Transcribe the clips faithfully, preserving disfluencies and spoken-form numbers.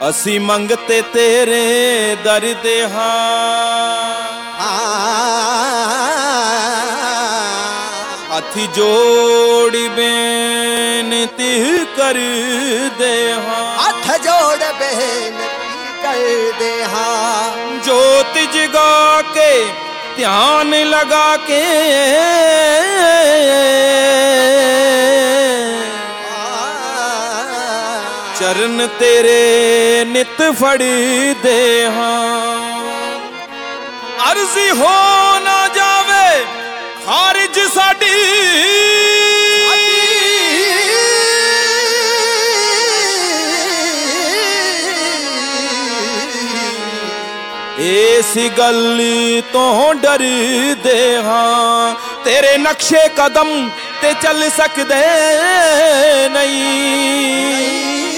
ਅਸੀਂ ਮੰਗਤੇ ਤੇਰੇ ਦਰ ਦੇ ਹਾਂ, ਹੱਥ ਜੋੜ ਬੇਨਤੀ ਕਰਦੇ ਹਾਂ, ਹੱਥ ਜੋੜ ਬੇਨਤੀ ਕਰਦੇ ਹਾਂ। ਜੋਤ ਜਗਾ ਕੇ ਧਿਆਨ ਲਗਾ ਕੇ ਚਰਨ ਤੇਰੇ ਨਿਤ ਫੜਦੇ ਹਾਂ। ਅਰਜ਼ੀ ਹੋ ਨਾ ਜਾਵੇ ਖਾਰਿਜ ਸਾਡੀ, ਇਸ ਗੱਲ ਤੋਂ ਡਰਦੇ ਹਾਂ। ਤੇਰੇ ਨਕਸ਼ੇ ਕਦਮ ਤੇ ਚੱਲ ਸਕਦੇ ਨਹੀਂ,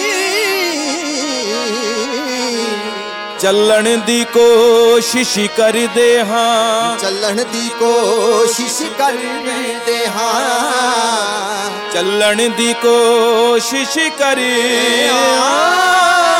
ਚੱਲਣ ਦੀ ਕੋਸ਼ਿਸ਼ ਕਰਦੇ ਹਾਂ, ਚੱਲਣ ਦੀ ਕੋਸ਼ਿਸ਼ ਕਰਦੇ ਹਾਂ, ਚੱਲਣ ਦੀ ਕੋਸ਼ਿਸ਼ ਕਰਦੇ ਹਾਂ।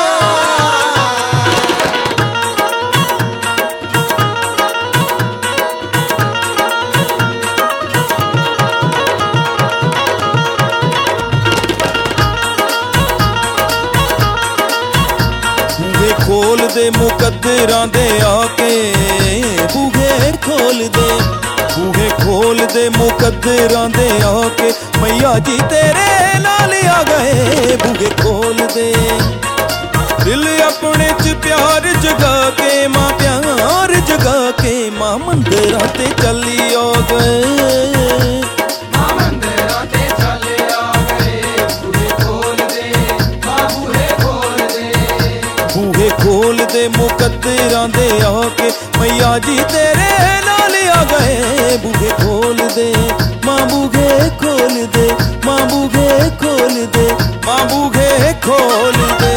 ਖੋਲ ਦੇ ਮੁਕੱਦਰਾਂ ਦੇ ਆ ਕੇ, ਬੂਹੇ ਖੋਲ ਦੇ, ਬੂਹੇ ਖੋਲ ਦੇ ਮੁਕੱਦਰਾਂ ਦੇ ਆ ਕੇ, ਮਈਆ ਜੀ ਤੇਰੇ ਨਾਲ ਆ ਗਏ। ਬੂਹੇ ਖੋਲ ਦੇ, ਦਿਲ ਆਪਣੇ ਚ ਪਿਆਰ ਜਗਾ ਕੇ, ਮਾਂ ਪਿਆਰ ਜਗਾ ਕੇ, ਮਾਂ ਮੰਦਿਰਾਂ ਤੇ ਚੱਲੀ ਆ ਗਏ, ਮਾਂ ਮੰਦਿਰਾਂ ਤੇ ਚੱਲ ਆ ਗਏ। ਬੂਹੇ ਖੋਲ ਦੇ, ਮਾਂ ਬੂਹੇ ਖੋਲ ਦੇ, ਬੂਹੇ ਖੋਲ ਦੇ ਮੁਕੱਦਰਾਂ ਦੇ ਆ ਕੇ, ਮਈਆ ਜੀ ਤੇਰੇ ਨਾਲ ਆ ਗਏ। ਬੂਹੇ ਖੋਲ ਦੇ, ਮਾਂ ਬੂਹੇ ਖੋਲ ਦੇ, ਮਾਂ ਬੂਹੇ ਖੋਲ ਦੇ, ਮਾਂ ਬੂਹੇ ਖੋਲ ਦੇ।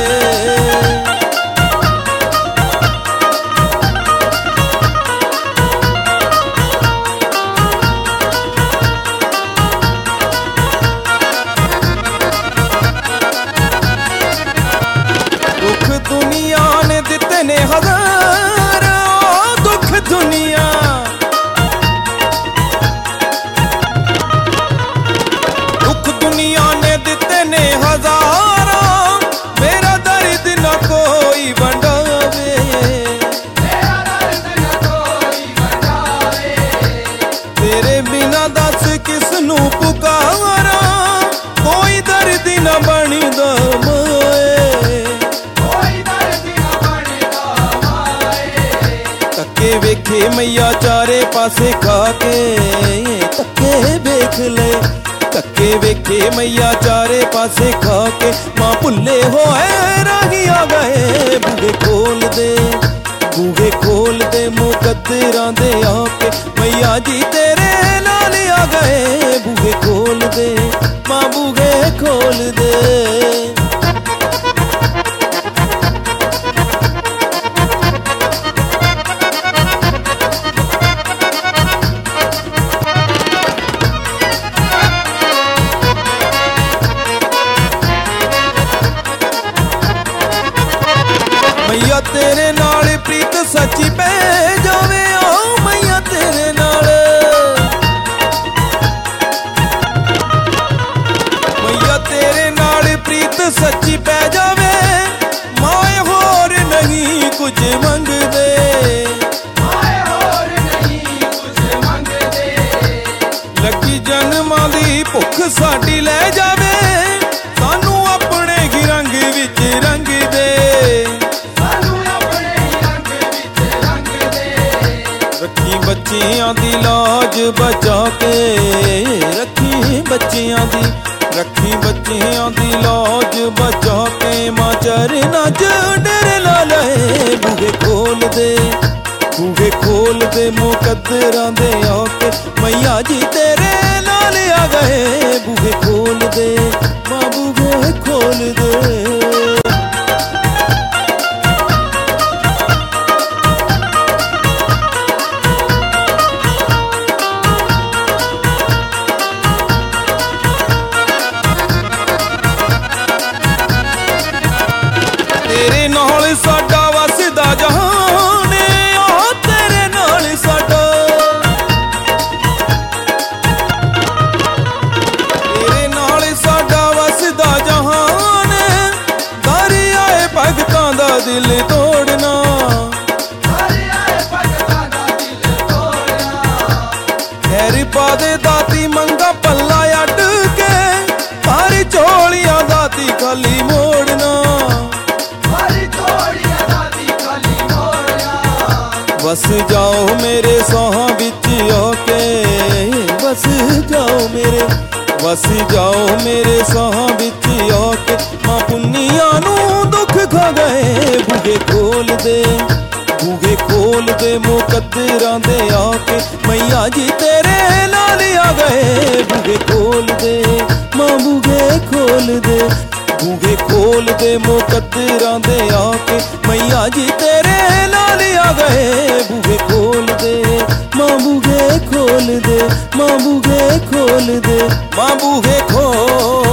ਦੁੱਖ ਦੁਨੀਆ ਨੇ ਦਿੱਤੇ ਨੇ ਹਜ਼ਾਰਾਂ, ਦੁੱਖ ਦੁਨੀਆ, ਦੁੱਖ ਦੁਨੀਆ ਨੇ ਦਿੱਤੇ ਨੇ ਹਜ਼ਾਰਾਂ, ਮੇਰਾ ਦਰਦ ਨਾ ਕੋਈ ਵੰਡਾਵੇ, ਮੇਰਾ ਦਰਦ ਨਾ ਕੋਈ ਵੰਡਾਵੇ। ਤੇਰੇ ਬਿਨਾਂ ਦੱਸ ਕਿਸ ਨੂੰ ਪੁਕਾਰਾਂ, ਕੋਈ ਦਰਦ ਨਾ ਬਣਦਾ ਮਾਏ, ਕੋਈ ਦਰਦ ਨਾ ਬਣਦਾ ਮਾਏ। ਧੱਕੇ ਵੇਖੇ ਮਈਆ ਚਾਰੇ ਪਾਸੇ ਖਾ ਕੇ, ਧੱਕੇ ਵੇਖ ਲੈ, ਧੱਕੇ ਵੇਖੇ ਮਈਆ ਚਾਰੇ ਪਾਸੇ ਖਾ ਕੇ, ਮਾਂ ਭੁੱਲੇ ਹੋਏ ਰਾਹੀ ਆ ਗਏ। ਬੂਹੇ ਖੋਲ ਦੇ, ਬੂਹੇ ਖੋਲ ਦੇ ਮੁਕੱਦਰਾਂ ਦੇ ਆ ਕੇ, ਮਈਆ ਜੀ ਤੇਰੇ ਨਾਲ ਆ ਗਏ। ਬੂਹੇ ਖੋਲ ਦੇ, ਮਾਂ ਬੂਹੇ ਖੋਲ ਦੇ। ਮਈਆ ਤੇਰੇ ਨਾਲ ਪ੍ਰੀਤ ਸੱਚੀ ਪੈ ਜਾਵੇ, ਓ ਮਈਆ ਤੇਰੇ ਨਾਲ, ਮਈਆ ਤੇਰੇ ਨਾਲ ਪ੍ਰੀਤ ਸੱਚੀ ਪੈ ਜਾਵੇ, ਮਾਏ ਹੋਰ ਨਹੀਂ ਕੁਝ ਮੰਗਦੇ, ਮਾਏ ਹੋਰ ਨਹੀਂ ਕੁਝ ਮੰਗਦੇ। ਲੱਗੀ ਜਨਮਾਂ ਦੀ ਭੁੱਖ ਸਾਡੀ ਲੈ ਜਾਵੇ, ਸਾਨੂੰ ਆਪਣੇ ਹੀ ਰੰਗ ਵਿੱਚ ਰੰਗ ਦੇ, ਸਾਨੂੰ ਆਪਣੇ ਹੀ ਰੰਗ ਵਿੱਚ ਰੰਗ ਦੇ। ਰੱਖੀ ਬੱਚਿਆਂ ਦੀ ਲਾਜ ਬਚਾ ਕੇ, ਰੱਖੀ ਬੱਚਿਆਂ ਦੀ, ਰੱਖੀ ਬੱਚਿਆਂ ਦੀ ਲਾਜ ਬਚਾ ਕੇ, ਮਾਂ ਚਰਨਾਂ ਚ ਡੇਰੇ ਲਾ ਲਏ। ਬੂਹੇ ਖੋਲ ਦੇ, ਬੂਹੇ ਖੋਲ ਦੇ ਮੁਕੱਦਰਾਂ ਦੇ ਆ ਕੇ, ਮਈਆ ਜੀ ਤੇਰੇ ਨਾਲ ਆ ਗਏ। ਬੂਹੇ ਖੋਲ ਦੇ, ਮਾਂ ਬੂਹੇ ਖੋਲ ਦੇ। ਤੇਰੇ ਨਾਲ ਸਾਡਾ ਵਸਦਾ ਜਹਾਨ ਆ, ਤੇਰੇ ਨਾਲ ਸਾਡਾ, ਤੇਰੇ ਨਾਲ ਸਾਡਾ ਵਸਦਾ ਜਹਾਨ, ਦਰਿਆਏ ਭਗਤਾਂ ਦਾ ਦਿਲ ਤੋੜਨਾ, ਦਰਿਆਏ ਭਗਤਾਂ ਦਾ ਦਿਲ ਤੋੜਨਾ। ਖੈਰ ਪਾ ਦੇ ਦਾਤੀ ਮੰਗਾ ਪੱਲਾ ਅੱਡ ਕੇ, ਹਰ ਝੋਲੀਆਂ ਦਾਤੀ ਖਾਲੀ ਮੋੜਨਾ, ਹਰ ਝੋਲੀਆਂ ਦਾਤੀ ਖਾਲੀ ਮੋੜਨਾ। ਵਸ ਜਾਓ ਮੇਰੇ ਸੋਹਾਂ ਵਿੱਚ ਆ ਕੇ, ਵਸ ਜਾਓ ਮੇਰੇ, ਵਸ ਜਾਓ ਮੇਰੇ ਸੋਹਾਂ ਵਿੱਚ ਆ ਕੇ। ਮਾਂ ਪੁੰਨੀਆਂ ਨੂੰ ਦੁੱਖ ਖਾ ਗਏ ਬੂਹੇ ਖੋਲ ਦੇ, ਬੂਹੇ ਖੋਲ ਦੇ ਮੁਕੱਦਰਾਂ ਦੇ ਆ ਕੇ। ਮਈਆ ਜੀ ਤੇਰੇ ਨਾਲ ਆ ਗਏ ਬੂਹੇ ਖੋਲ ਦੇ, ਮਾਂ ਬੂਹੇ ਖੋਲ ਦੇ, ਬੂਹੇ ਖੋਲ ਦੇ ਮੁਕੱਦਰਾਂ ਦੇ ਆ ਕੇ। ਮਈਆ ਜੀ ਤੇਰੇ ਨਾਲ ਆ ਗਏ ਬੂਹੇ ਖੋਲ ਦੇ, ਮਾਂ ਬੂਹੇ ਖੋਲ ਦੇ, ਮਾਂ ਬੂਹੇ ਖੋਲ ਦੇ, ਮਾਂ ਬੂਹੇ ਖੋਲ